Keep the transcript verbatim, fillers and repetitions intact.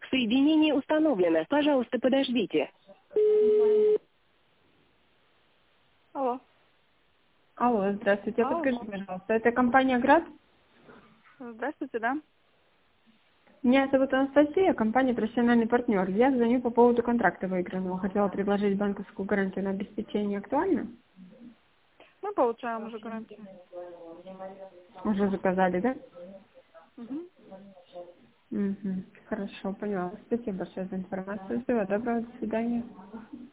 Соединение установлено. Пожалуйста, подождите. Алло. Алло, здравствуйте. Алло. Подскажите, пожалуйста, это компания «Град»? Здравствуйте, да? Меня зовут Анастасия, компания «Профессиональный партнер». Я звоню по поводу контракта выигранного. Хотела предложить банковскую гарантию на обеспечение. Актуально? Мы получаем уже гарантию. Уже заказали, да? Угу. Угу. Хорошо, поняла. Спасибо большое за информацию. Всего доброго, до свидания.